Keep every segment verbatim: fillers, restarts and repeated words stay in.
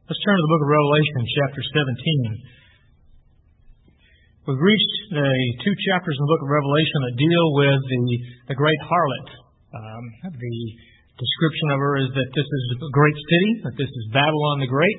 Let's turn to the book of Revelation, chapter seventeen. We've reached the two chapters in the book of Revelation that deal with the, the great harlot. Um, the description of her is that this is a great city, that this is Babylon the Great,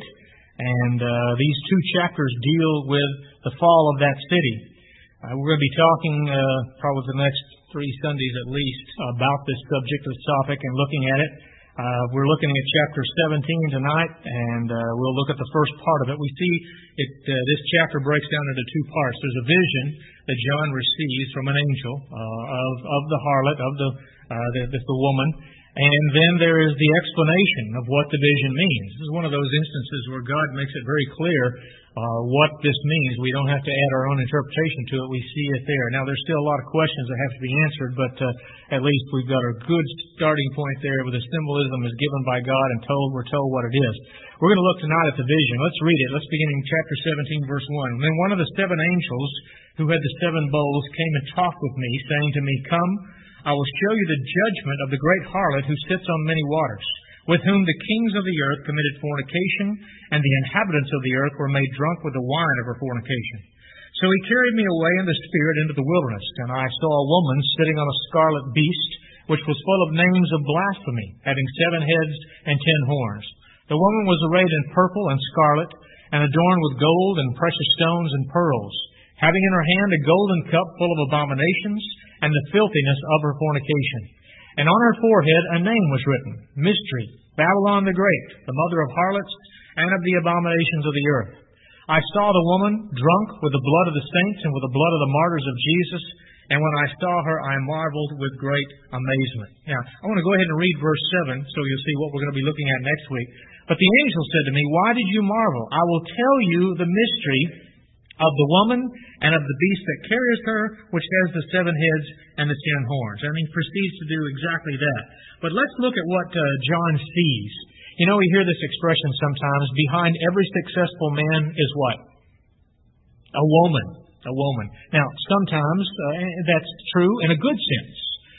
and uh, these two chapters deal with the fall of that city. Uh, we're going to be talking uh, probably the next three Sundays at least about this subject, this topic, and looking at it. Uh, we're looking at chapter seventeen tonight, and uh, we'll look at the first part of it. We see it, uh, this chapter breaks down into two parts. There's a vision that John receives from an angel uh, of, of the harlot, of the, uh, the, the, the woman, and then there is the explanation of what the vision means. This is one of those instances where God makes it very clear uh, what this means. We don't have to add our own interpretation to it. We see it there. Now, there's still a lot of questions that have to be answered, but uh, at least we've got a good starting point there where the symbolism is given by God and told we're told what it is. We're going to look tonight at the vision. Let's read it. Let's begin in chapter seventeen, verse one. Then one of the seven angels who had the seven bowls came and talked with me, saying to me, "Come, I will show you the judgment of the great harlot who sits on many waters, with whom the kings of the earth committed fornication, and the inhabitants of the earth were made drunk with the wine of her fornication. So he carried me away in the spirit into the wilderness, and I saw a woman sitting on a scarlet beast, which was full of names of blasphemy, having seven heads and ten horns. The woman was arrayed in purple and scarlet, and adorned with gold and precious stones and pearls, having in her hand a golden cup full of abominations, and the filthiness of her fornication. And on her forehead a name was written, Mystery, Babylon the Great, the mother of harlots and of the abominations of the earth. I saw the woman drunk with the blood of the saints and with the blood of the martyrs of Jesus, and when I saw her, I marveled with great amazement." Now, I want to go ahead and read verse seven, so you'll see what we're going to be looking at next week. But the angel said to me, "Why did you marvel? I will tell you the mystery of the woman and of the beast that carries her, which has the seven heads and the ten horns." And he proceeds to do exactly that. But let's look at what uh, John sees. You know, we hear this expression sometimes, behind every successful man is what? A woman. A woman. Now, sometimes uh, that's true in a good sense.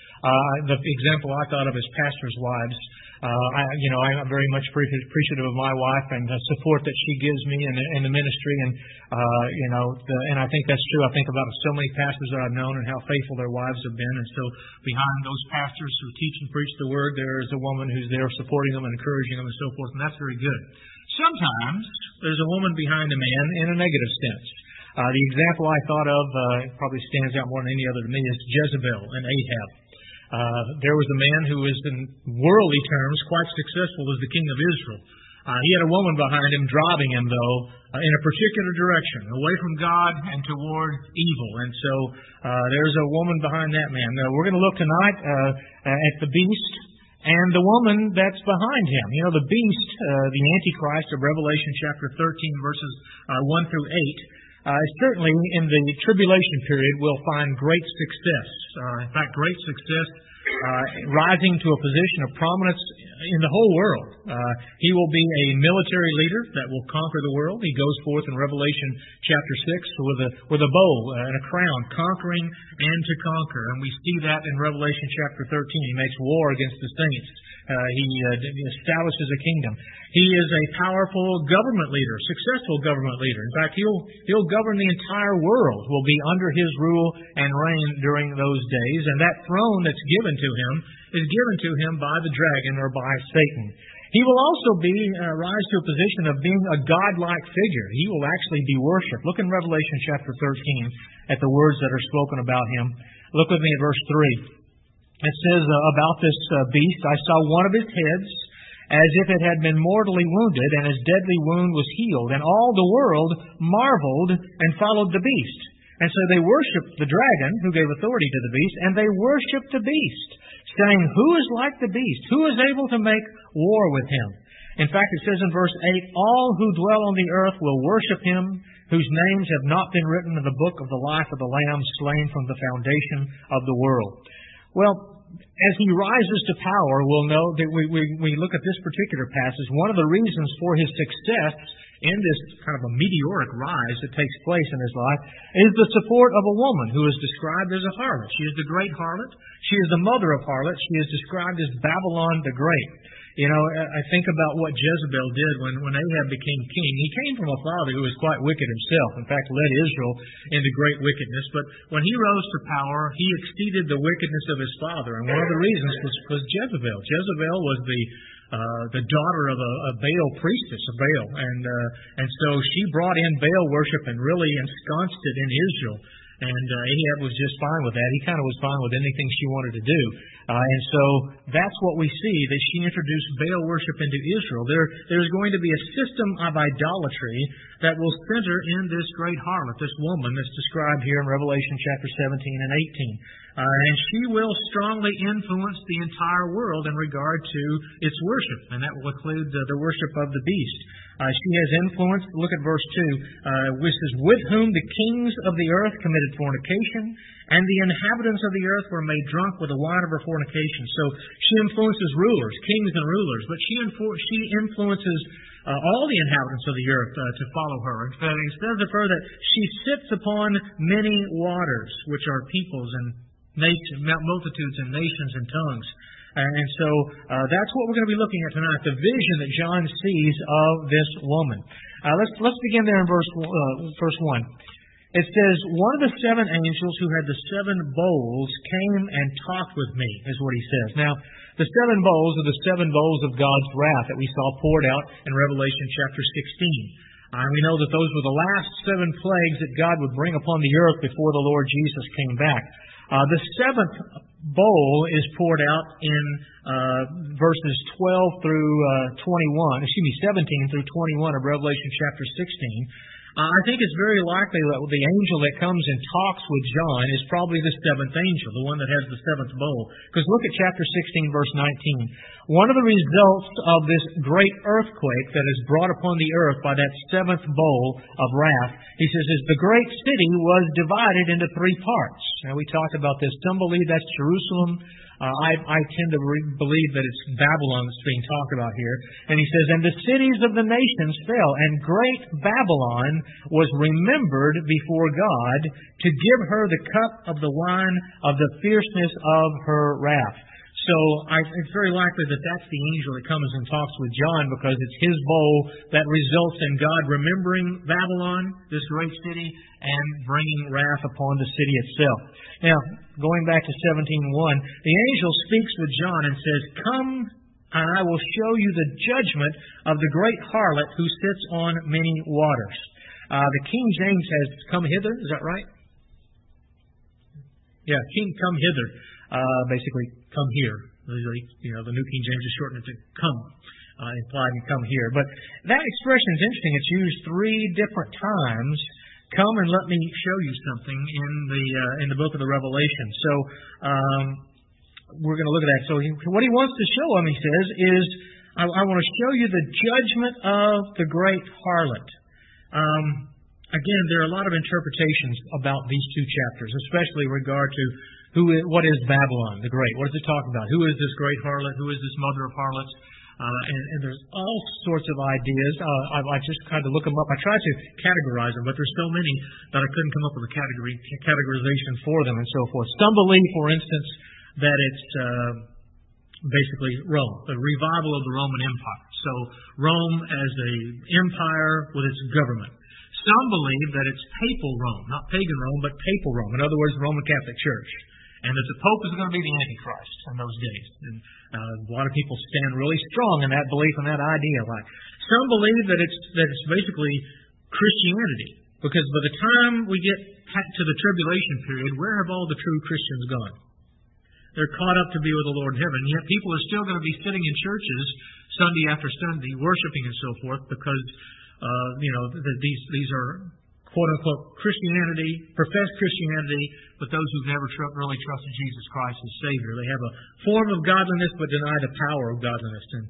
Uh, the example I thought of is pastors' wives. Uh, I, you know, I'm very much appreciative of my wife and the support that she gives me in the, in the ministry, and uh, you know, the, and I think that's true. I think about so many pastors that I've known and how faithful their wives have been, and so behind those pastors who teach and preach the Word, there is a woman who's there supporting them and encouraging them and so forth, and that's very good. Sometimes there's a woman behind a man in a negative sense. Uh, the example I thought of uh, probably stands out more than any other to me is Jezebel and Ahab. Uh, there was a man who was, in worldly terms, quite successful as the king of Israel. Uh, he had a woman behind him, driving him, though, uh, in a particular direction, away from God and toward evil. And so uh, there's a woman behind that man. Now, we're going to look tonight uh, at the beast and the woman that's behind him. You know, the beast, uh, the Antichrist of Revelation chapter thirteen, verses uh, one through eight, Uh, certainly in the tribulation period will find great success. Uh, in fact, great success uh, rising to a position of prominence in the whole world. Uh, he will be a military leader that will conquer the world. He goes forth in Revelation chapter six with a, with a bow and a crown, conquering and to conquer. And we see that in Revelation chapter thirteen. He makes war against the saints. Uh, he uh, establishes a kingdom. He is a powerful government leader, successful government leader. In fact, he'll he'll govern the entire world, will be under his rule and reign during those days. And that throne that's given to him is given to him by the dragon or by Satan. He will also be uh, rise to a position of being a godlike figure. He will actually be worshipped. Look in Revelation chapter thirteen at the words that are spoken about him. Look with me at verse three. It says uh, about this uh, beast, I saw one of his heads as if it had been mortally wounded, and his deadly wound was healed. And all the world marveled and followed the beast. And so they worshipped the dragon, who gave authority to the beast, and they worshipped the beast, saying, "Who is like the beast? Who is able to make war with him?" In fact, it says in verse eight, "All who dwell on the earth will worship him, whose names have not been written in the book of the life of the Lamb slain from the foundation of the world." Well, as he rises to power, we'll know that we, we, we look at this particular passage. One of the reasons for his success in this kind of a meteoric rise that takes place in his life is the support of a woman who is described as a harlot. She is the great harlot. She is the mother of harlots. She is described as Babylon the Great. You know, I think about what Jezebel did when, when Ahab became king. He came from a father who was quite wicked himself. In fact, led Israel into great wickedness. But when he rose to power, he exceeded the wickedness of his father. And one of the reasons was, was Jezebel. Jezebel was the uh, the daughter of a, a Baal priestess, of Baal. And, uh, and so she brought in Baal worship and really ensconced it in Israel. And uh, Ahab was just fine with that. He kind of was fine with anything she wanted to do. Uh, and so that's what we see, that she introduced Baal worship into Israel. There, there's going to be a system of idolatry that will center in this great harlot, this woman that's described here in Revelation chapter seventeen and eighteen. Uh, and she will strongly influence the entire world in regard to its worship. And that will include the, the worship of the beast. Uh, she has influence. Look at verse two. Uh, which says, with whom the kings of the earth committed fornication, and the inhabitants of the earth were made drunk with the wine of her fornication. So she influences rulers, kings and rulers, but she, infor- she influences uh, all the inhabitants of the earth uh, to follow her. In fact, it says of her that she sits upon many waters, which are peoples and nation, multitudes and nations and tongues. And so uh, that's what we're going to be looking at tonight, the vision that John sees of this woman. Uh, let's let's begin there in verse uh, verse one. It says, one of the seven angels who had the seven bowls came and talked with me, is what he says. Now, the seven bowls are the seven bowls of God's wrath that we saw poured out in Revelation chapter sixteen. And we know that those were the last seven plagues that God would bring upon the earth before the Lord Jesus came back. Uh, the seventh bowl is poured out in uh, verses twelve through uh, twenty-one, excuse me, seventeen through twenty-one of Revelation chapter sixteen. Uh, I think it's very likely that the angel that comes and talks with John is probably the seventh angel, the one that has the seventh bowl. Because look at chapter sixteen, verse nineteen. One of the results of this great earthquake that is brought upon the earth by that seventh bowl of wrath, he says, is the great city was divided into three parts. Now, we talked about this. Some believe that's Jerusalem. Uh, I, I tend to re- believe that it's Babylon that's being talked about here. And he says, and the cities of the nations fell, and great Babylon was remembered before God to give her the cup of the wine of the fierceness of her wrath. So I, it's very likely that that's the angel that comes and talks with John, because it's his bowl that results in God remembering Babylon, this great city, and bringing wrath upon the city itself. Now, going back to seventeen one, the angel speaks with John and says, come, and I will show you the judgment of the great harlot who sits on many waters. Uh, the King James has come hither, is that right? Yeah, King come hither. Uh, basically, come here. You know, the New King James is shortened to come, uh, implied in come here. But that expression is interesting. It's used three different times. Come and let me show you something in the uh, in the book of the Revelation. So um, we're going to look at that. So he, what he wants to show him, he says, is I, I want to show you the judgment of the great harlot. Um, again, there are a lot of interpretations about these two chapters, especially in regard to Who is, what is Babylon the Great? What does it talk about? Who is this great harlot? Who is this mother of harlots? Uh, and, and there's all sorts of ideas. Uh, I, I just tried to look them up. I tried to categorize them, but there's so many that I couldn't come up with a category categorization for them and so forth. Some believe, for instance, that it's uh, basically Rome, the revival of the Roman Empire. So Rome as a empire with its government. Some believe that it's papal Rome, not pagan Rome, but papal Rome. In other words, the Roman Catholic Church. And that the Pope is going to be the Antichrist in those days. And uh, a lot of people stand really strong in that belief and that idea. Like some believe that it's that it's basically Christianity, because by the time we get to the tribulation period, where have all the true Christians gone? They're caught up to be with the Lord in heaven. Yet people are still going to be sitting in churches Sunday after Sunday, worshiping and so forth, because uh, you know that these these are quote-unquote Christianity, professed Christianity, but those who've never tr- really trusted Jesus Christ as Savior. They have a form of godliness but deny the power of godliness. And,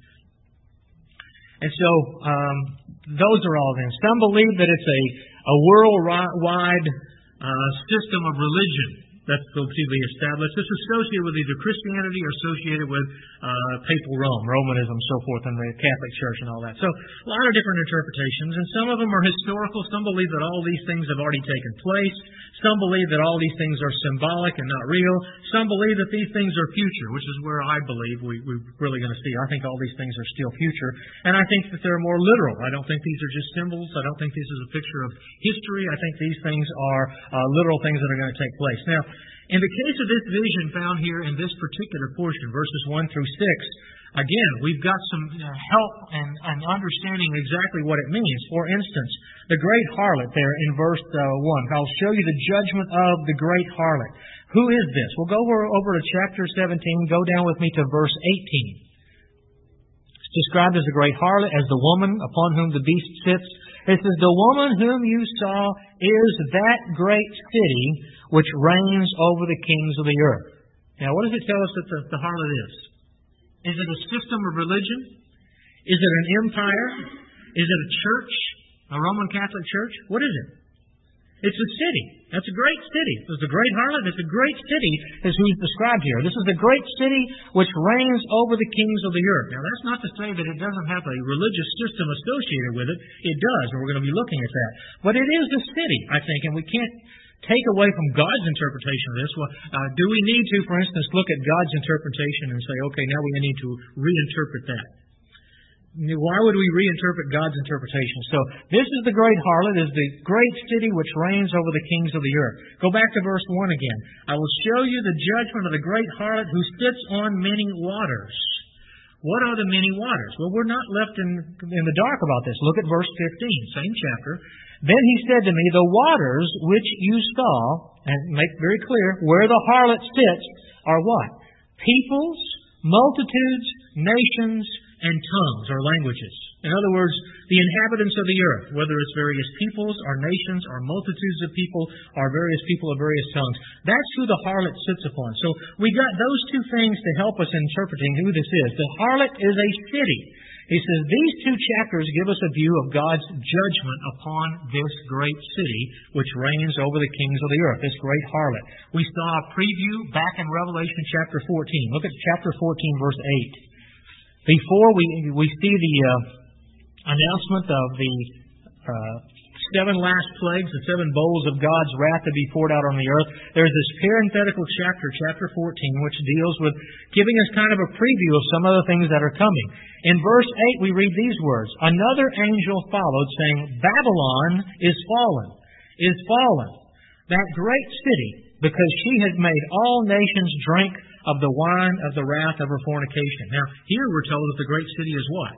and so um, those are all then. Some believe that it's a, a worldwide uh, system of religion That's to be established. It's associated with either Christianity or associated with uh, papal Rome, Romanism, so forth, and the Catholic Church and all that. So a lot of different interpretations, and some of them are historical. Some believe that all these things have already taken place. Some believe that all these things are symbolic and not real. Some believe that these things are future, which is where I believe we, we're really going to see. I think all these things are still future, and I think that they're more literal. I don't think these are just symbols. I don't think this is a picture of history. I think these things are uh, literal things that are going to take place. Now, in the case of this vision found here in this particular portion, verses one through six, again, we've got some help and, and understanding exactly what it means. For instance, the great harlot there in verse uh, one. I'll show you the judgment of the great harlot. Who is this? We'll go over, over to chapter seventeen. Go down with me to verse eighteen. It's described as the great harlot, as the woman upon whom the beast sits. It says, the woman whom you saw is that great city which reigns over the kings of the earth. Now, what does it tell us that the, the harlot is? Is it a system of religion? Is it an empire? Is it a church? A Roman Catholic church? What is it? It's a city. That's a great city. It's a great harlot. It's a great city, is who's described here. This is the great city which reigns over the kings of the earth. Now, that's not to say that it doesn't have a religious system associated with it. It does, and we're going to be looking at that. But it is a city, I think, and we can't take away from God's interpretation of this. Well, uh, do we need to, for instance, look at God's interpretation and say, okay, now we need to reinterpret that? Why would we reinterpret God's interpretation? So, this is the great harlot, is the great city which reigns over the kings of the earth. Go back to verse one again. I will show you the judgment of the great harlot who sits on many waters. What are the many waters? Well, we're not left in, in the dark about this. Look at verse fifteen, same chapter. Then he said to me, the waters which you saw, and make very clear, where the harlot sits, are what? Peoples, multitudes, nations, and tongues or languages. In other words, the inhabitants of the earth, whether it's various peoples or nations or multitudes of people or various people of various tongues. That's who the harlot sits upon. So we got those two things to help us in interpreting who this is. The harlot is a city. He says these two chapters give us a view of God's judgment upon this great city which reigns over the kings of the earth, this great harlot. We saw a preview back in Revelation chapter fourteen. Look at chapter fourteen, verse eight. Before we we see the uh, announcement of the uh, seven last plagues, the seven bowls of God's wrath to be poured out on the earth, there's this parenthetical chapter, chapter fourteen, which deals with giving us kind of a preview of some of the things that are coming. In verse eight, we read these words, another angel followed, saying, Babylon is fallen, is fallen, that great city, because she has made all nations drink of the wine of the wrath of her fornication. Now, here we're told that the great city is what?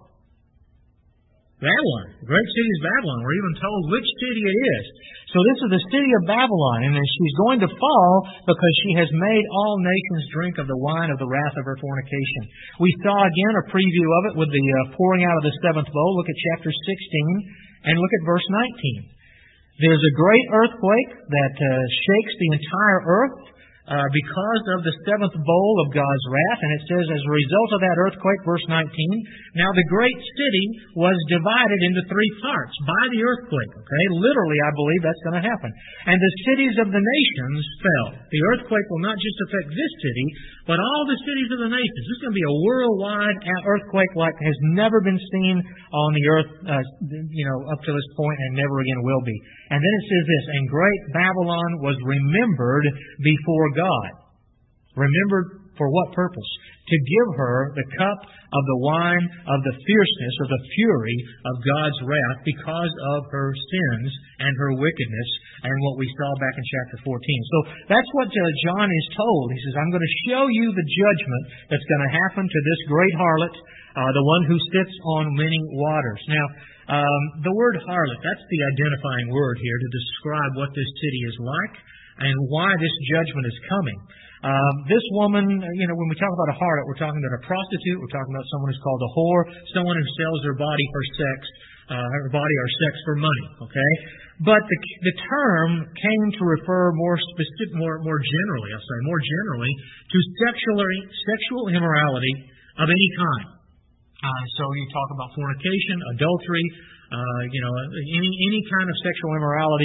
Babylon. The great city is Babylon. We're even told which city it is. So this is the city of Babylon, and she's going to fall because she has made all nations drink of the wine of the wrath of her fornication. We saw again a preview of it with the uh, pouring out of the seventh bowl. Look at chapter sixteen and look at verse nineteen. There's a great earthquake that uh, shakes the entire earth uh, because of the seventh bowl of God's wrath. And it says, as a result of that earthquake, verse nineteen, now the great city was divided into three parts by the earthquake. Okay, literally, I believe that's going to happen. And the cities of the nations fell. The earthquake will not just affect this city, but all the cities of the nations. This is going to be a worldwide earthquake like has never been seen on the earth, uh, you know, up to this point, and never again will be. And then it says this, and great Babylon was remembered before God. Remembered for what purpose? To give her the cup of the wine of the fierceness or the fury of God's wrath because of her sins and her wickedness and what we saw back in chapter fourteen. So that's what uh, John is told. He says, I'm going to show you the judgment that's going to happen to this great harlot, uh, the one who sits on many waters. Now, um, the word harlot, that's the identifying word here to describe what this city is like and why this judgment is coming. Um, this woman, you know, when we talk about a harlot, we're talking about a prostitute, we're talking about someone who's called a whore, someone who sells their body for sex, uh, her body or sex for money, okay? But the, the term came to refer more specific, more, more generally, I'll say, more generally, to sexual, sexual immorality of any kind. Uh, so you talk about fornication, adultery, uh, you know, any, any kind of sexual immorality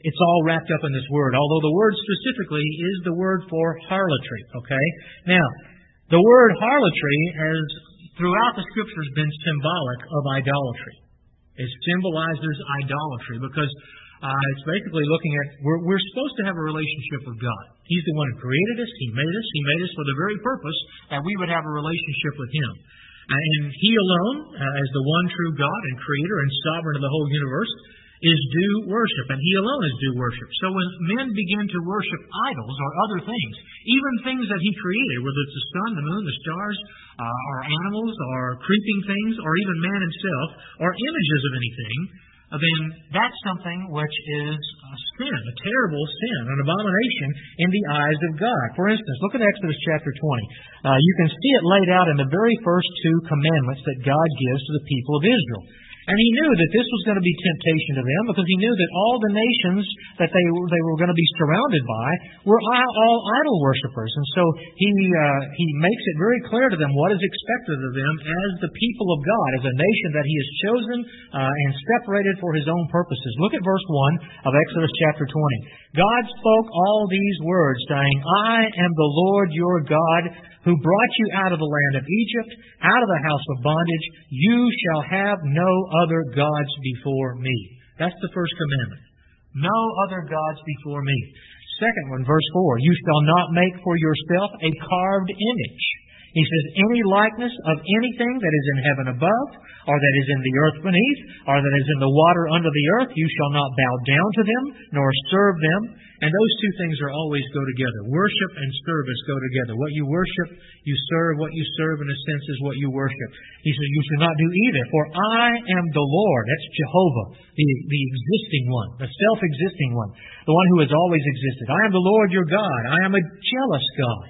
It's all wrapped up in this word, although the word specifically is the word for harlotry, okay? Now, the word harlotry has, throughout the Scriptures, been symbolic of idolatry. It symbolizes idolatry because uh, it's basically looking at, we're, we're supposed to have a relationship with God. He's the one who created us. He made us. He made us for the very purpose that we would have a relationship with Him. And He alone, uh, as the one true God and Creator and Sovereign of the whole universe, is due worship, and He alone is due worship. So when men begin to worship idols or other things, even things that He created, whether it's the sun, the moon, the stars, uh, or animals, or creeping things, or even man himself, or images of anything, uh, then that's something which is a sin, a terrible sin, an abomination in the eyes of God. For instance, look at Exodus chapter twenty. Uh, you can see it laid out in the very first two commandments that God gives to the people of Israel. And He knew that this was going to be temptation to them because He knew that all the nations that they were, they were going to be surrounded by were all idol worshippers. And so He uh, He makes it very clear to them what is expected of them as the people of God, as a nation that He has chosen uh, and separated for His own purposes. Look at verse one of Exodus chapter twenty. God spoke all these words, saying, I am the Lord your God, who brought you out of the land of Egypt, out of the house of bondage. You shall have no other gods before me. That's the first commandment. No other gods before me. Second one, verse four. You shall not make for yourself a carved image. He says, any likeness of anything that is in heaven above, or that is in the earth beneath, or that is in the water under the earth, you shall not bow down to them, nor serve them. And those two things are always go together. Worship and service go together. What you worship, you serve. What you serve, in a sense, is what you worship. He says, you should not do either. For I am the Lord. That's Jehovah, the, the existing one, the self-existing one, the one who has always existed. I am the Lord your God. I am a jealous God.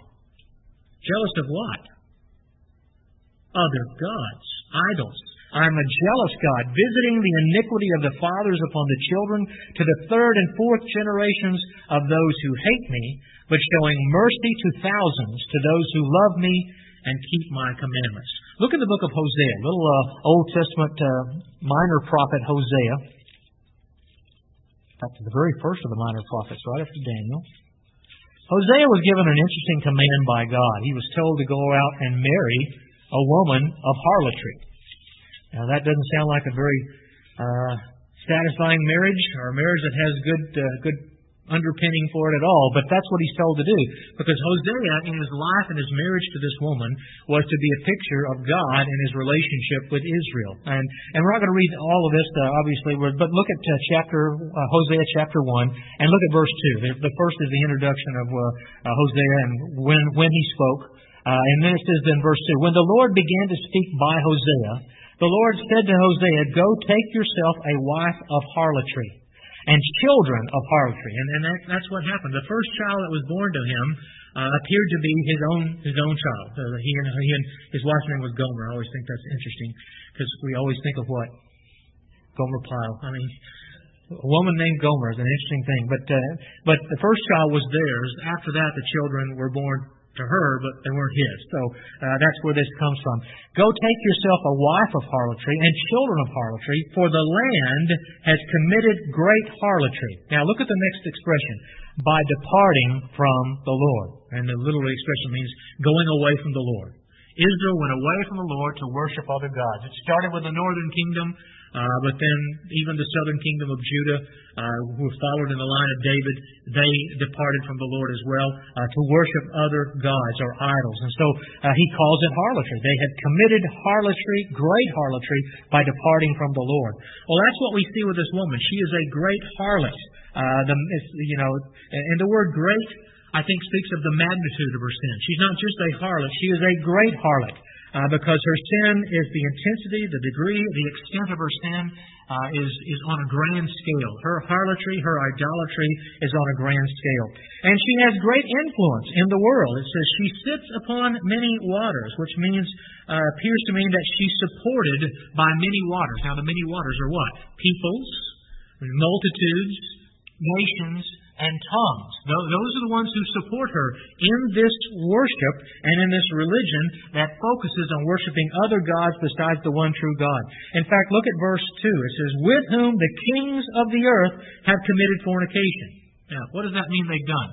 Jealous of what? Other gods, idols. I am a jealous God, visiting the iniquity of the fathers upon the children to the third and fourth generations of those who hate me, but showing mercy to thousands, to those who love me and keep my commandments. Look at the book of Hosea, little uh, Old Testament uh, minor prophet Hosea. In fact, the very first of the minor prophets, right after Daniel. Hosea was given an interesting command by God. He was told to go out and marry a woman of harlotry. Now, that doesn't sound like a very uh, satisfying marriage, or a marriage that has good uh, good underpinning for it at all, but that's what he's told to do. Because Hosea, in his life and his marriage to this woman, was to be a picture of God and His relationship with Israel. And and we're not going to read all of this, uh, obviously, but look at uh, chapter uh, Hosea chapter one, and look at verse two. The, the first is the introduction of uh, uh, Hosea and when, when he spoke. Uh, and then it says in verse two, when the Lord began to speak by Hosea, the Lord said to Hosea, go take yourself a wife of harlotry and children of harlotry. And, and that, that's what happened. The first child that was born to him uh, appeared to be his own his own child. Uh, he, and, he and his wife's name was Gomer. I always think that's interesting because we always think of what? Gomer Pyle. I mean, a woman named Gomer is an interesting thing. But, uh, but the first child was theirs. After that, the children were born to her, but they weren't his. So uh, that's where this comes from. Go take yourself a wife of harlotry and children of harlotry, for the land has committed great harlotry. Now look at the next expression. By departing from the Lord. And the literal expression means going away from the Lord. Israel went away from the Lord to worship other gods. It started with the northern kingdom, uh, but then even the southern kingdom of Judah, uh, who followed in the line of David, they departed from the Lord as well uh, to worship other gods or idols. And so uh, he calls it harlotry. They had committed harlotry, great harlotry, by departing from the Lord. Well, that's what we see with this woman. She is a great harlot. Uh, the, you know, and the word great, I think, speaks of the magnitude of her sin. She's not just a harlot. She is a great harlot uh, because her sin is the intensity, the degree, the extent of her sin uh, is, is on a grand scale. Her harlotry, her idolatry is on a grand scale. And she has great influence in the world. It says she sits upon many waters, which means uh, appears to mean that she's supported by many waters. Now, the many waters are what? Peoples, multitudes, nations, and tongues. Those are the ones who support her in this worship and in this religion that focuses on worshiping other gods besides the one true God. In fact, look at verse two. It says, with whom the kings of the earth have committed fornication. Now, what does that mean they've done?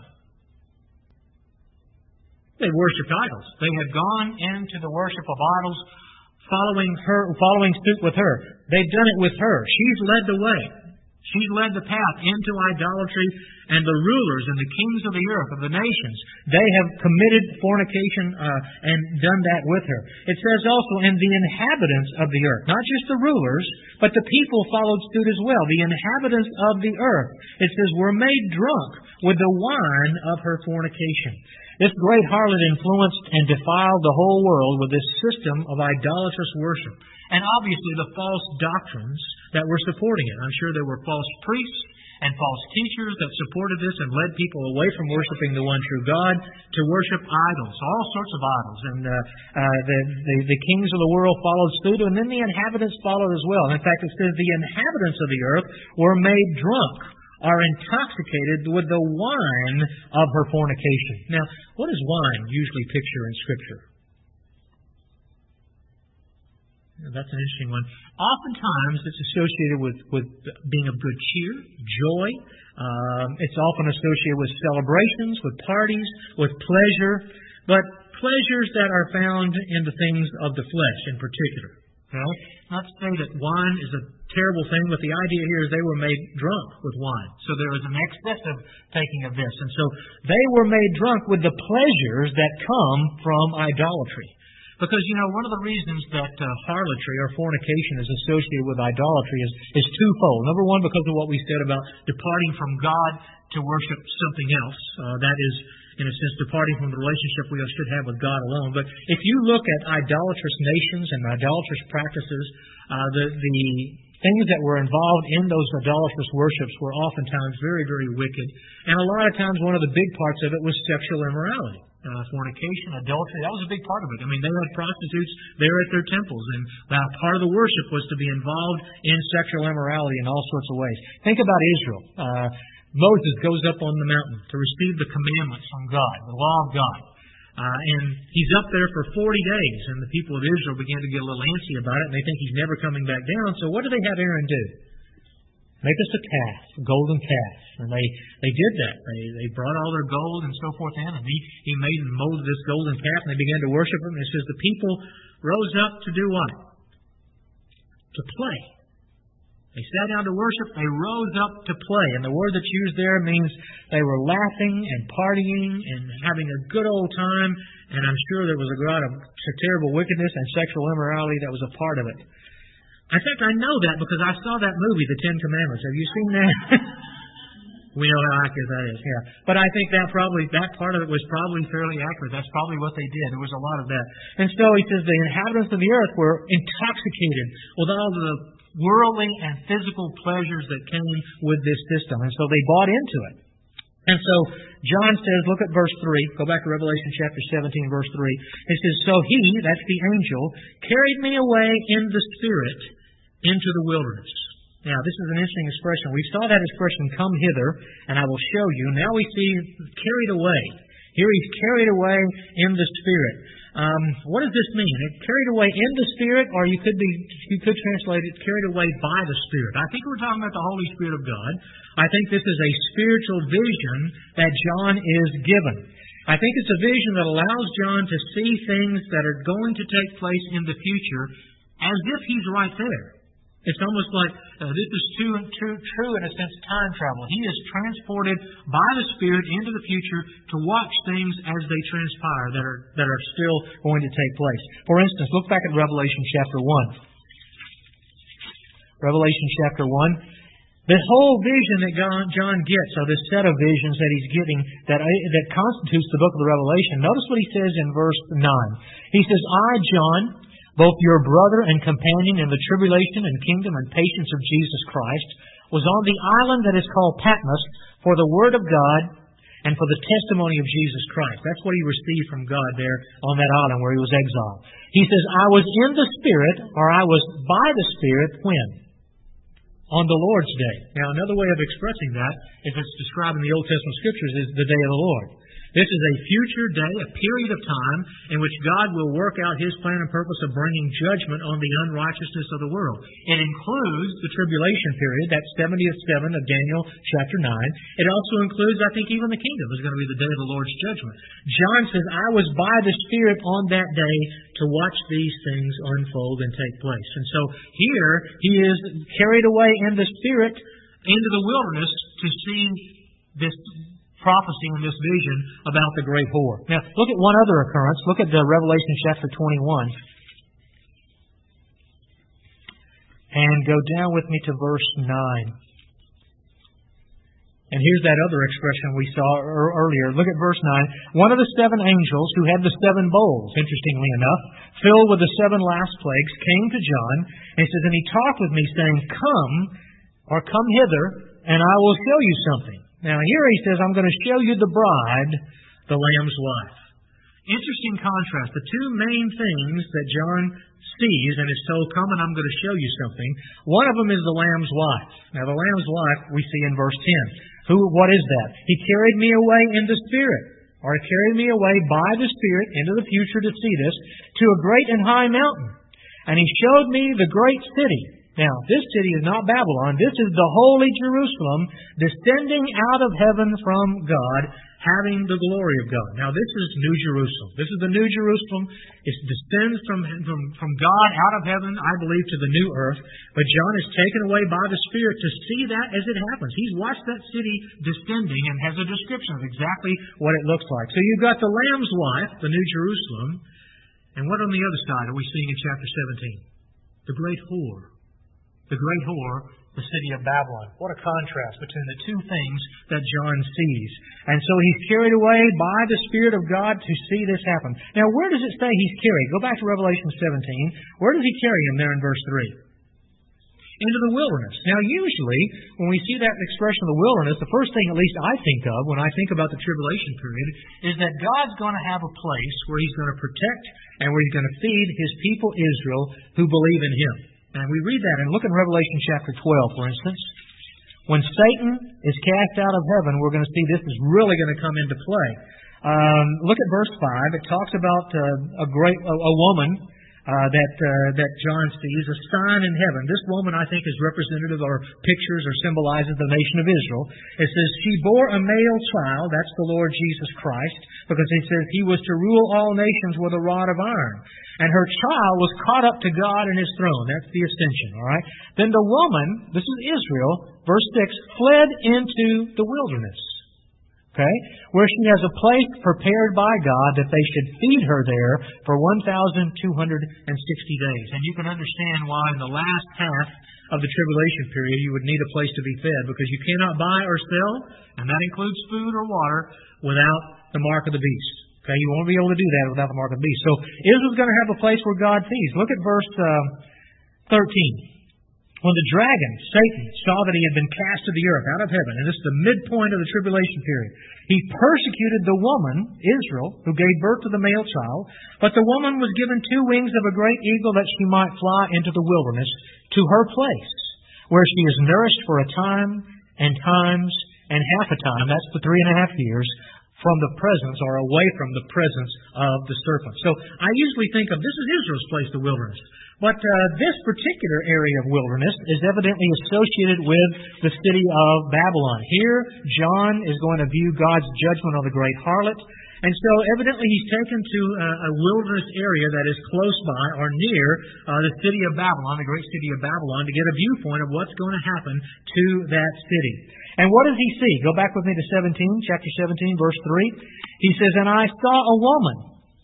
They worshipped idols. They had gone into the worship of idols, following her, following suit with her. They've done it with her. She's led the way. She's led the path into idolatry, and the rulers and the kings of the earth, of the nations, they have committed fornication uh, and done that with her. It says also, and the inhabitants of the earth, not just the rulers, but the people followed suit as well. The inhabitants of the earth, it says, were made drunk with the wine of her fornication. This great harlot influenced and defiled the whole world with this system of idolatrous worship. And obviously the false doctrines that were supporting it. I'm sure there were false priests and false teachers that supported this and led people away from worshiping the one true God to worship idols, all sorts of idols. And uh, uh, the, the, the kings of the world followed suit, and then the inhabitants followed as well. And in fact, it says the inhabitants of the earth were made drunk, are intoxicated with the wine of her fornication. Now, what does wine usually picture in Scripture? That's an interesting one. Oftentimes, it's associated with, with being of good cheer, joy. Um, it's often associated with celebrations, with parties, with pleasure, but pleasures that are found in the things of the flesh in particular. Right? Not to say that wine is a terrible thing, but the idea here is they were made drunk with wine. So there was an excessive taking of this. And so they were made drunk with the pleasures that come from idolatry. Because, you know, one of the reasons that uh, harlotry or fornication is associated with idolatry is, is twofold. Number one, because of what we said about departing from God to worship something else. Uh, that is, in a sense, departing from the relationship we should have with God alone. But if you look at idolatrous nations and idolatrous practices, uh, the, the things that were involved in those idolatrous worships were oftentimes very, very wicked. And a lot of times one of the big parts of it was sexual immorality. Uh, fornication, adultery, that was a big part of it. I mean, they had prostitutes there at their temples, and that part of the worship was to be involved in sexual immorality in all sorts of ways. Think about Israel. Uh, Moses goes up on the mountain to receive the commandments from God, the law of God. Uh, and he's up there for forty days, and the people of Israel begin to get a little antsy about it, and they think he's never coming back down. So what do they have Aaron do? Make us a calf, a golden calf. And they, they did that. They they brought all their gold and so forth in, and he, he made and molded this golden calf, and they began to worship him. And it says the people rose up to do what? To play. They sat down to worship. They rose up to play. And the word that's used there means they were laughing and partying and having a good old time. And I'm sure there was a lot of terrible wickedness and sexual immorality that was a part of it. In fact, I know that because I saw that movie, The Ten Commandments. Have you seen that? We know how accurate that is, yeah. But I think that probably that part of it was probably fairly accurate. That's probably what they did. There was a lot of that. And so he says the inhabitants of the earth were intoxicated with all the worldly and physical pleasures that came with this system. And so they bought into it. And so John says, look at verse three. Go back to Revelation chapter seventeen, verse three. It says, so he, that's the angel, carried me away in the Spirit into the wilderness. Now, this is an interesting expression. We saw that expression, come hither, and I will show you. Now we see carried away. Here he's carried away in the Spirit. Um, what does this mean? It carried away in the Spirit, or you could be, you could translate it carried away by the Spirit. I think we're talking about the Holy Spirit of God. I think this is a spiritual vision that John is given. I think it's a vision that allows John to see things that are going to take place in the future as if he's right there. It's almost like uh, this is true, true, true in a sense time travel. He is transported by the Spirit into the future to watch things as they transpire that are that are still going to take place. For instance, look back at Revelation chapter one. Revelation chapter one. The whole vision that John gets, or this set of visions that he's getting that, that constitutes the book of the Revelation, notice what he says in verse nine. He says, I, John, both your brother and companion in the tribulation and kingdom and patience of Jesus Christ, was on the island that is called Patmos for the word of God and for the testimony of Jesus Christ. That's what he received from God there on that island where he was exiled. He says, I was in the Spirit, or I was by the Spirit, when? on the Lord's day. Now, another way of expressing that, if it's described in the Old Testament Scriptures, is the day of the Lord. This is a future day, a period of time in which God will work out His plan and purpose of bringing judgment on the unrighteousness of the world. It includes the tribulation period, that seventieth seven of Daniel chapter nine. It also includes, I think, even the kingdom is going to be the day of the Lord's judgment. John says, I was by the Spirit on that day to watch these things unfold and take place. And so here he is carried away in the Spirit into the wilderness to see this prophecy and this vision about the great whore. Now, look at one other occurrence. Look at the Revelation chapter twenty-one. And go down with me to verse nine. And here's that other expression we saw earlier. Look at verse nine. One of the seven angels who had the seven bowls, interestingly enough, filled with the seven last plagues, came to John, and he says, and he talked with me, saying, Come, or come hither, and I will show you something. Now here he says, I'm going to show you the bride, the Lamb's wife. Interesting contrast. The two main things that John sees and is told, come and I'm going to show you something. One of them is the Lamb's wife. Now the Lamb's wife we see in verse ten. Who? What is that? He carried me away in the Spirit, or he carried me away by the Spirit into the future to see this, to a great and high mountain. And he showed me the great city. Now, this city is not Babylon. This is the holy Jerusalem descending out of heaven from God, having the glory of God. Now, this is New Jerusalem. This is the New Jerusalem. It descends from, from, from God out of heaven, I believe, to the new earth. But John is taken away by the Spirit to see that as it happens. He's watched that city descending and has a description of exactly what it looks like. So you've got the Lamb's wife, the New Jerusalem. And what on the other side are we seeing in chapter seventeen? The great whore. The great whore, the city of Babylon. What a contrast between the two things that John sees. And so he's carried away by the Spirit of God to see this happen. Now, where does it say he's carried? Go back to Revelation seventeen. Where does he carry him there in verse three? Into the wilderness. Now, usually, when we see that expression of the wilderness, the first thing at least I think of when I think about the tribulation period is that God's going to have a place where He's going to protect and where He's going to feed His people Israel who believe in Him. And we read that, and look in Revelation chapter twelve, for instance. When Satan is cast out of heaven, we're going to see this is really going to come into play. Um, look at verse five. It talks about uh, a great a, a woman uh, that uh, that John sees, a sign in heaven. This woman, I think, is representative or pictures or symbolizes the nation of Israel. It says, she bore a male child, that's the Lord Jesus Christ, because he says he was to rule all nations with a rod of iron. And her child was caught up to God in His throne. That's the ascension, all right? Then the woman, this is Israel, verse six, fled into the wilderness, okay, where she has a place prepared by God that they should feed her there for one thousand two hundred sixty days. And you can understand why in the last half of the tribulation period you would need a place to be fed, because you cannot buy or sell, and that includes food or water, without the mark of the beast. Okay, you won't be able to do that without the mark of the beast. So Israel's going to have a place where God feeds. Look at verse uh, thirteen. When the dragon, Satan, saw that he had been cast to the earth out of heaven, and this is the midpoint of the tribulation period, he persecuted the woman, Israel, who gave birth to the male child. But the woman was given two wings of a great eagle that she might fly into the wilderness to her place, where she is nourished for a time and times and half a time, that's for three and a half years, from the presence or away from the presence of the serpent. So I usually think of this is Israel's place, the wilderness. But uh, this particular area of wilderness is evidently associated with the city of Babylon. Here, John is going to view God's judgment on the great harlot. And so evidently he's taken to a, a wilderness area that is close by or near uh, the city of Babylon, the great city of Babylon, to get a viewpoint of what's going to happen to that city. And what does he see? Go back with me to seventeen, chapter seventeen, verse three. He says, and I saw a woman.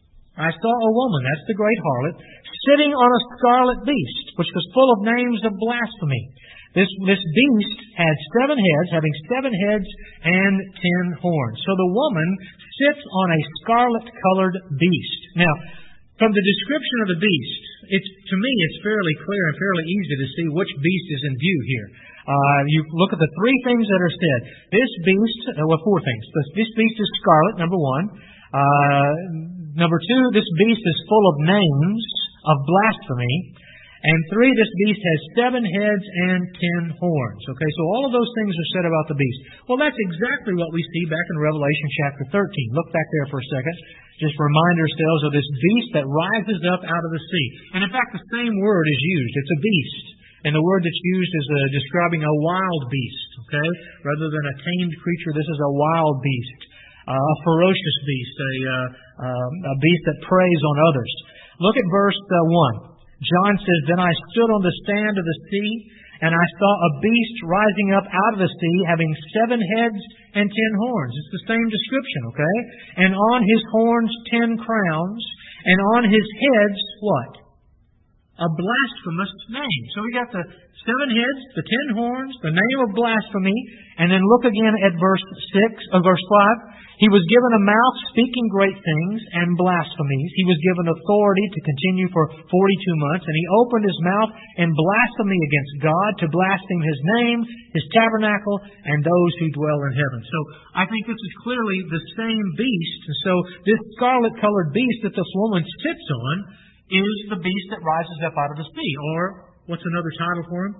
I saw a woman, that's the great harlot, sitting on a scarlet beast, which was full of names of blasphemy. This, this beast had seven heads, having seven heads and ten horns. So the woman sits on a scarlet-colored beast. Now, from the description of the beast, it's, to me it's fairly clear and fairly easy to see which beast is in view here. Uh, you look at the three things that are said. This beast, uh, well, four things. This, this beast is scarlet, number one. Uh, number two, this beast is full of names of blasphemy. And three, this beast has seven heads and ten horns. Okay, so all of those things are said about the beast. Well, that's exactly what we see back in Revelation chapter thirteen. Look back there for a second. Just remind ourselves of this beast that rises up out of the sea. And in fact, the same word is used. It's a beast. And the word that's used is uh, describing a wild beast. Okay, rather than a tamed creature, this is a wild beast. Uh, a ferocious beast, a, uh, um, a beast that preys on others. Look at verse uh, one. John says, Then I stood on the sand of the sea, and I saw a beast rising up out of the sea, having seven heads and ten horns. It's the same description, okay? And on his horns ten crowns, and on his heads, what? A blasphemous name. So we got the seven heads, the ten horns, the name of blasphemy, and then look again at verse six, or verse five. He was given a mouth speaking great things and blasphemies. He was given authority to continue for forty-two months, and he opened his mouth in blasphemy against God, to blaspheme his name, his tabernacle, and those who dwell in heaven. So I think this is clearly the same beast. And so this scarlet-colored beast that this woman sits on is the beast that rises up out of the sea. Or, what's another title for him?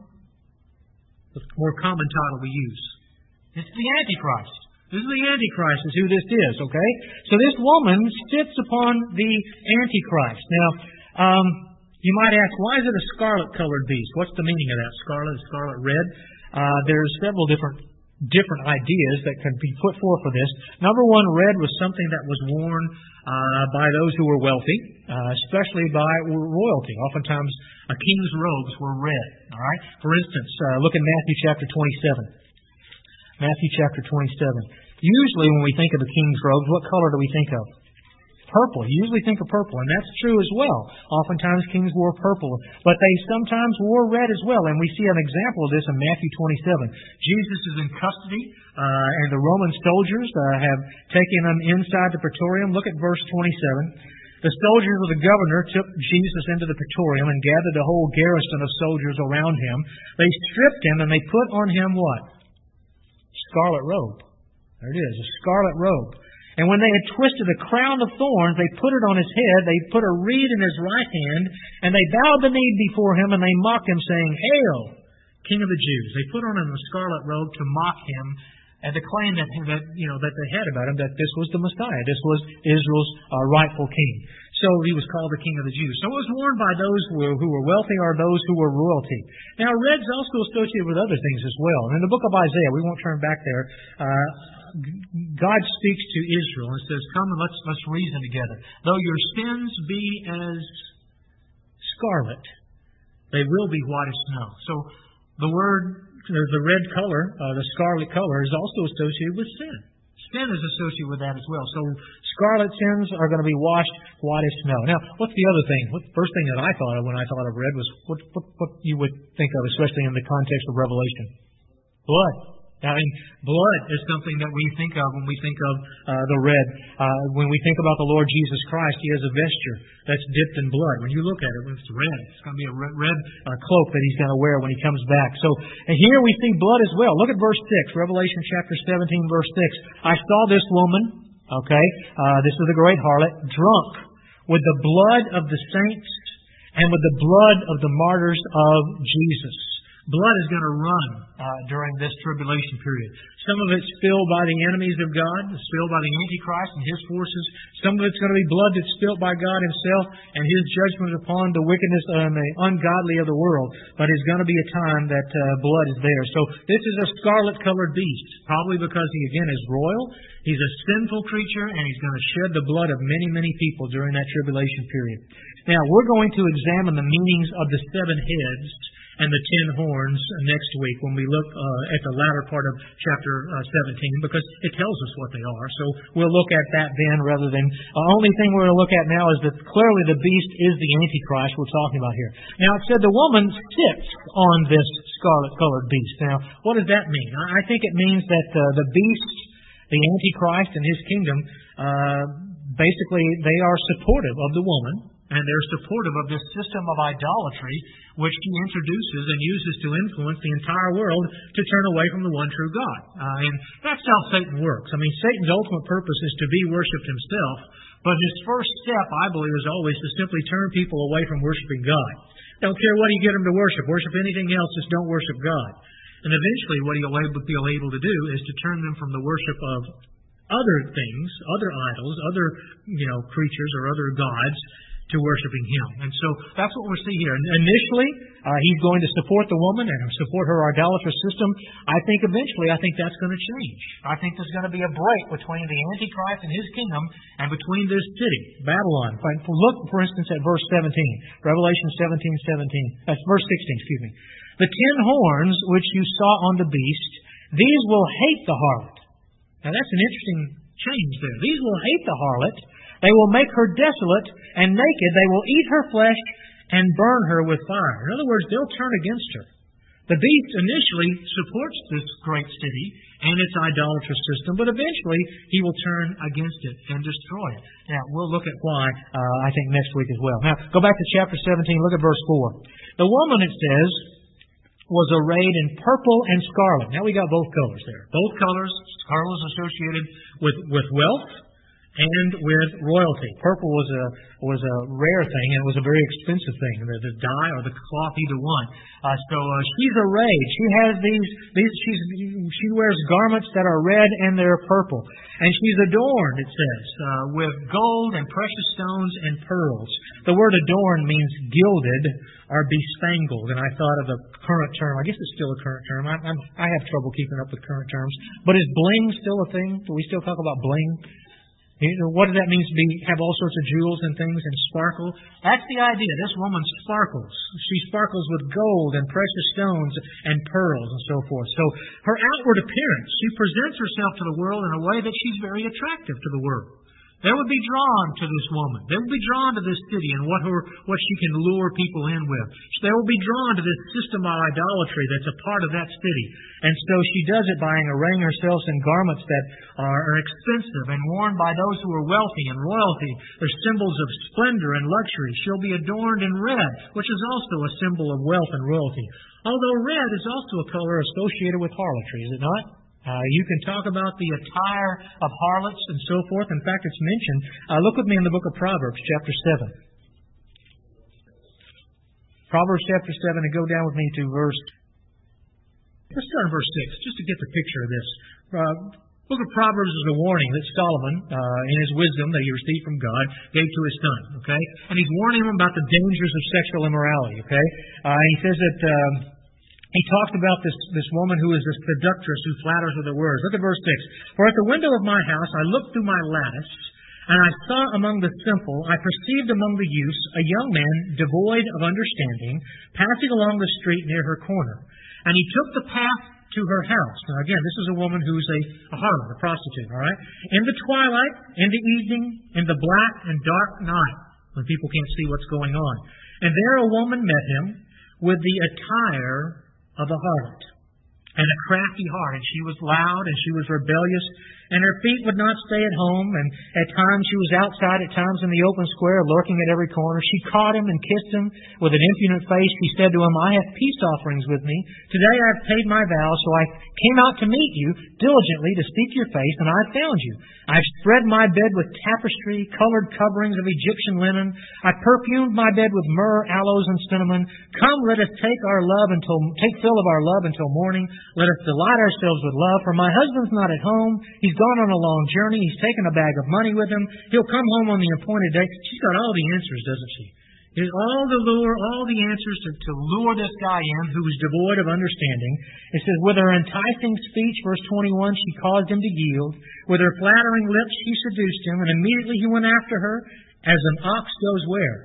The more common title we use. It's the Antichrist. This is the Antichrist is who this is, okay? So this woman sits upon the Antichrist. Now, um, you might ask, why is it a scarlet-colored beast? What's the meaning of that? Scarlet, scarlet, red? Uh, there's several different different ideas that can be put forth for this. Number one, red was something that was worn uh, by those who were wealthy, uh, especially by royalty. Oftentimes, a king's robes were red. All right. For instance, uh, look in Matthew chapter twenty-seven. Matthew chapter twenty-seven. Usually, when we think of the king's robes, what color do we think of? Purple. You usually think of purple, and that's true as well. Oftentimes kings wore purple, but they sometimes wore red as well, and we see an example of this in Matthew twenty-seven. Jesus is in custody, uh, and the Roman soldiers uh, have taken him inside the praetorium. Look at verse twenty-seven. The soldiers of the governor took Jesus into the praetorium and gathered a whole garrison of soldiers around him. They stripped him, and they put on him what? Scarlet robe. There it is, a scarlet robe. And when they had twisted a crown of thorns, they put it on his head. They put a reed in his right hand, and they bowed the knee before him, and they mocked him, saying, Hail, King of the Jews. They put on him a scarlet robe to mock him, and to claim that, that you know that they had about him that this was the Messiah. This was Israel's uh, rightful king. So he was called the King of the Jews. So it was worn by those who were, who were wealthy or those who were royalty. Now, red's also associated with other things as well. And in the book of Isaiah, we won't turn back there. Uh, God speaks to Israel and says, Come and let's let's reason together. Though your sins be as scarlet, they will be white as snow. So the word, the red color, uh, the scarlet color, is also associated with sin. Sin is associated with that as well. So scarlet sins are going to be washed white as snow. Now, what's the other thing? What the first thing that I thought of when I thought of red was what, what, what you would think of, especially in the context of Revelation. Blood. I mean, blood is something that we think of when we think of uh, the red. Uh, when we think about the Lord Jesus Christ, He has a vesture that's dipped in blood. When you look at it, it's red. It's going to be a red, red uh, cloak that He's going to wear when He comes back. So and here we see blood as well. Look at verse six, Revelation chapter seventeen, verse six. I saw this woman, okay, uh, this is the great harlot, drunk with the blood of the saints and with the blood of the martyrs of Jesus. Blood is going to run uh, during this tribulation period. Some of it's spilled by the enemies of God, spilled by the Antichrist and his forces. Some of it's going to be blood that's spilled by God Himself and His judgment upon the wickedness and the ungodly of the world. But it's going to be a time that uh, blood is there. So this is a scarlet-colored beast, probably because he, again, is royal. He's a sinful creature, and he's going to shed the blood of many, many people during that tribulation period. Now, we're going to examine the meanings of the seven heads and the ten horns next week when we look uh, at the latter part of chapter uh, seventeen, because it tells us what they are. So we'll look at that then rather than... The uh, only thing we're going to look at now is that clearly the beast is the Antichrist we're talking about here. Now it said the woman sits on this scarlet-colored beast. Now, what does that mean? I think it means that uh, the beast, the Antichrist and his kingdom, uh, basically they are supportive of the woman. And they're supportive of this system of idolatry which he introduces and uses to influence the entire world to turn away from the one true God. Uh, and that's how Satan works. I mean, Satan's ultimate purpose is to be worshipped himself, but his first step, I believe, is always to simply turn people away from worshiping God. Don't care what you get them to worship. Worship anything else, just don't worship God. And eventually what he'll be able to do is to turn them from the worship of other things, other idols, other you know creatures or other gods, to worshiping Him. And so that's what we see here. Initially, uh, He's going to support the woman and support her idolatrous system. I think eventually, I think that's going to change. I think there's going to be a break between the Antichrist and his kingdom and between this city, Babylon. Look, for instance, at verse seventeen, Revelation seventeen seventeen. That's verse sixteen, excuse me. The ten horns which you saw on the beast, these will hate the harlot. Now that's an interesting change there. These will hate the harlot. They will make her desolate and naked. They will eat her flesh and burn her with fire. In other words, they'll turn against her. The beast initially supports this great city and its idolatrous system, but eventually he will turn against it and destroy it. Now, we'll look at why, uh, I think, next week as well. Now, go back to chapter seventeen. Look at verse four. The woman, it says, was arrayed in purple and scarlet. Now, we got both colors there. Both colors, scarlet associated with, with wealth and with royalty. Purple was a was a rare thing, and it was a very expensive thing, the, the dye or the cloth, either one. Uh, so uh, she's arrayed. She has these these. She's she wears garments that are red and they're purple, and she's adorned. It says uh, with gold and precious stones and pearls. The word adorned means gilded or bespangled, and I thought of a current term. I guess it's still a current term. I, I'm, I have trouble keeping up with current terms. But is bling still a thing? Do we still talk about bling? What does that mean to be have all sorts of jewels and things and sparkle? That's the idea. This woman sparkles. She sparkles with gold and precious stones and pearls and so forth. So her outward appearance, she presents herself to the world in a way that she's very attractive to the world. They would be drawn to this woman. They would be drawn to this city and what her what she can lure people in with. They will be drawn to this system of idolatry that's a part of that city. And so she does it by arraying herself in garments that are expensive and worn by those who are wealthy and royalty. They're symbols of splendor and luxury. She'll be adorned in red, which is also a symbol of wealth and royalty. Although red is also a color associated with harlotry, is it not? Uh, you can talk about the attire of harlots and so forth. In fact, it's mentioned. Uh, look with me in the book of Proverbs, chapter seven. Proverbs chapter seven, and go down with me to verse... Let's start in verse six, just to get the picture of this. Uh, book of Proverbs is a warning that Solomon, uh, in his wisdom that he received from God, gave to his son. Okay, and he's warning him about the dangers of sexual immorality. Okay, uh, he says that... Um, He talks about this, this woman who is this seductress who flatters with her words. Look at verse six. For at the window of my house I looked through my lattice, and I saw among the simple, I perceived among the youths, a young man devoid of understanding, passing along the street near her corner. And he took the path to her house. Now again, this is a woman who's a, a harlot, a prostitute, all right? In the twilight, in the evening, in the black and dark night, when people can't see what's going on. And there a woman met him with the attire of a harlot, and a crafty heart, and she was loud, and she was rebellious, and her feet would not stay at home, and at times she was outside, at times in the open square, lurking at every corner. She caught him and kissed him with an impudent face. She said to him, I have peace offerings with me. Today I have paid my vow, so I came out to meet you diligently to seek your face, and I have found you. I have spread my bed with tapestry, colored coverings of Egyptian linen. I perfumed my bed with myrrh, aloes, and cinnamon. Come, let us take our love until take fill of our love until morning. Let us delight ourselves with love. For my husband's not at home. He's gone on a long journey. He's taken a bag of money with him. He'll come home on the appointed day. She's got all the answers, doesn't she? There's all the lure, all the answers to, to lure this guy in who is devoid of understanding. It says, with her enticing speech, verse twenty-one, she caused him to yield. With her flattering lips, she seduced him, and immediately he went after her as an ox goes where?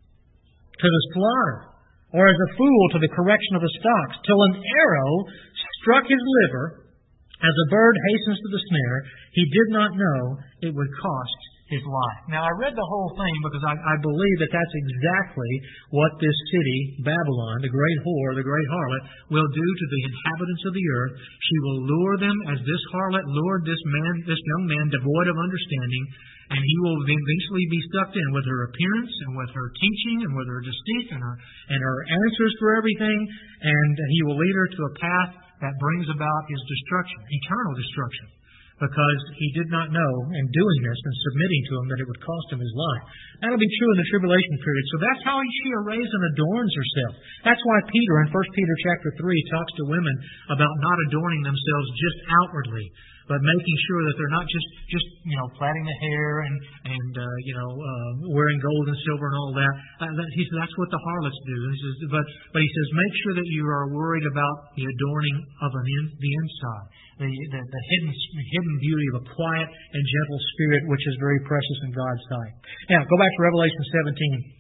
To the slaughter, or as a fool to the correction of the stocks, till an arrow struck his liver. As a bird hastens to the snare, he did not know it would cost his life. Now, I read the whole thing because I, I believe that that's exactly what this city, Babylon, the great whore, the great harlot, will do to the inhabitants of the earth. She will lure them as this harlot lured this man, this young man devoid of understanding, and he will eventually be sucked in with her appearance and with her teaching and with her deceit and her, and her answers for everything, and he will lead her to a path that brings about his destruction, eternal destruction. because he did not know in doing this and submitting to him that it would cost him his life. That'll be true in the tribulation period. So that's how she arrays and adorns herself. That's why Peter in First Peter chapter three talks to women about not adorning themselves just outwardly, but making sure that they're not just, just you know, plaiting the hair and, and uh, you know, uh, wearing gold and silver and all that. Uh, that. He says that's what the harlots do. He says, but, but he says, make sure that you are worried about the adorning of an in, the inside, the, the, the hidden, hidden beauty of a quiet and gentle spirit, which is very precious in God's sight. Now, go back to Revelation seventeen.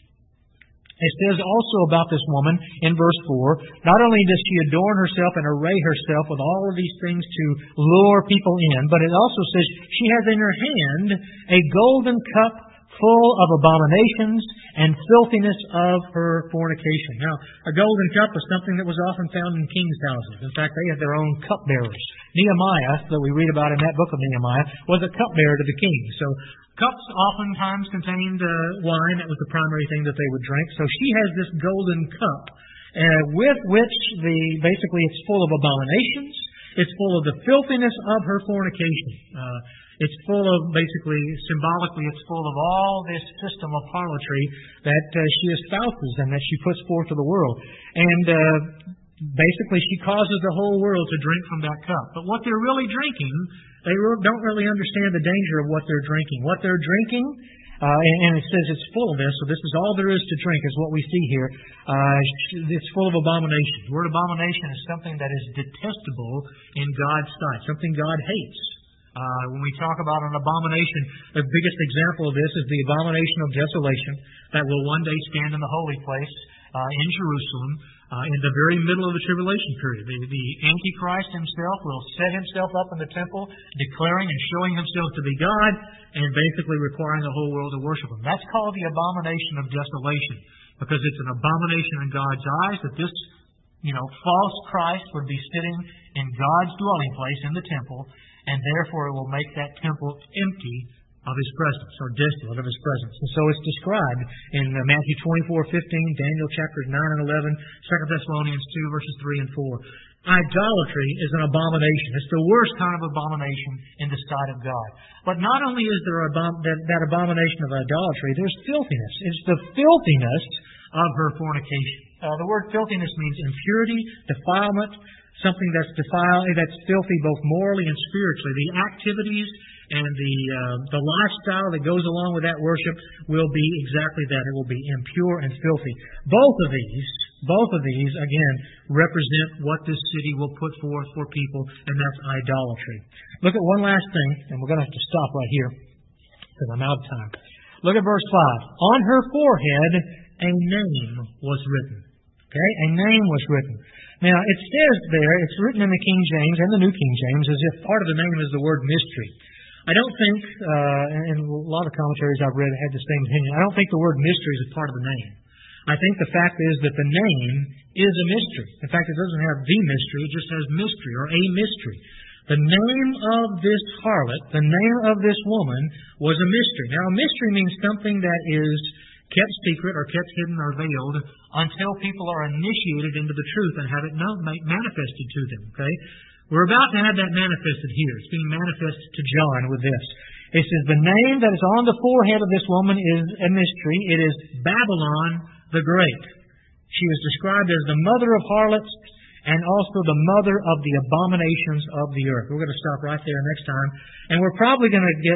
It says also about this woman in verse four, not only does she adorn herself and array herself with all of these things to lure people in, but it also says she has in her hand a golden cup full of abominations and filthiness of her fornication. Now, a golden cup was something that was often found in kings' houses. In fact, they had their own cupbearers. Nehemiah, that we read about in that book of Nehemiah, was a cupbearer to the king. So cups oftentimes contained uh, wine. That was the primary thing that they would drink. So she has this golden cup uh, with which the basically it's full of abominations. It's full of the filthiness of her fornication. Uh, it's full of, basically, symbolically, it's full of all this system of harlotry that uh, she espouses and that she puts forth to the world. And uh, basically, she causes the whole world to drink from that cup. But what they're really drinking, they don't really understand the danger of what they're drinking. What they're drinking, uh, and, and it says it's full of this, so this is all there is to drink, is what we see here. Uh, it's full of abomination. The word abomination is something that is detestable in God's sight, something God hates. Uh, when we talk about an abomination, the biggest example of this is the abomination of desolation that will one day stand in the holy place uh, in Jerusalem uh, in the very middle of the tribulation period. The, the Antichrist himself will set himself up in the temple, declaring and showing himself to be God, and basically requiring the whole world to worship him. That's called the abomination of desolation, because it's an abomination in God's eyes that this, you know, false Christ would be sitting in God's dwelling place in the temple, and therefore it will make that temple empty of His presence, or desolate of His presence. And so it's described in Matthew twenty-four fifteen, Daniel chapters nine and eleven, Second Thessalonians two, verses three and four. Idolatry is an abomination. It's the worst kind of abomination in the sight of God. But not only is there abom- that, that abomination of idolatry, there's filthiness. It's the filthiness of her fornication. Uh, the word filthiness means impurity, defilement, something that's defiled, that's filthy both morally and spiritually. The activities and the uh, the lifestyle that goes along with that worship will be exactly that. It will be impure and filthy. Both of these, both of these, again, represent what this city will put forth for people, and that's idolatry. Look at one last thing, and we're going to have to stop right here because I'm out of time. Look at verse five. On her forehead a name was written. Okay, a name was written. Now, it says there, it's written in the King James and the New King James, as if part of the name is the word mystery. I don't think, uh, and a lot of commentaries I've read had the same opinion, I don't think the word mystery is a part of the name. I think the fact is that the name is a mystery. In fact, it doesn't have the mystery, it just has mystery, or a mystery. The name of this harlot, the name of this woman, was a mystery. Now, a mystery means something that is kept secret or kept hidden or veiled until people are initiated into the truth and have it manifested to them. Okay, we're about to have that manifested here. It's being manifested to John with this. It says, the name that is on the forehead of this woman is a mystery. It is Babylon the Great. She is described as the mother of harlots and also the mother of the abominations of the earth. We're going to stop right there next time. And we're probably going to get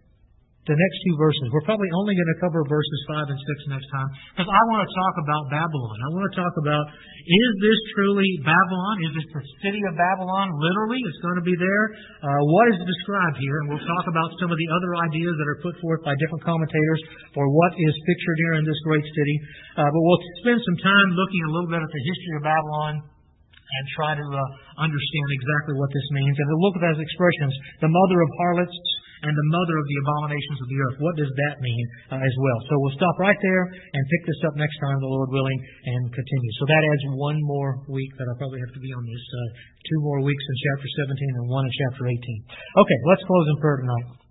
the next two verses. We're probably only going to cover verses five and six next time, because I want to talk about Babylon. I want to talk about, is this truly Babylon? Is this the city of Babylon? Literally, it's going to be there. Uh, what is described here? And we'll talk about some of the other ideas that are put forth by different commentators for what is pictured here in this great city. Uh, but we'll spend some time looking a little bit at the history of Babylon and try to uh, understand exactly what this means. And to look at those expressions, the mother of harlots and the mother of the abominations of the earth. What does that mean uh, as well? So we'll stop right there and pick this up next time, the Lord willing, and continue. So that adds one more week that I'll probably have to be on this. Uh, two more weeks in chapter seventeen and one in chapter eighteen. Okay, let's close in prayer tonight.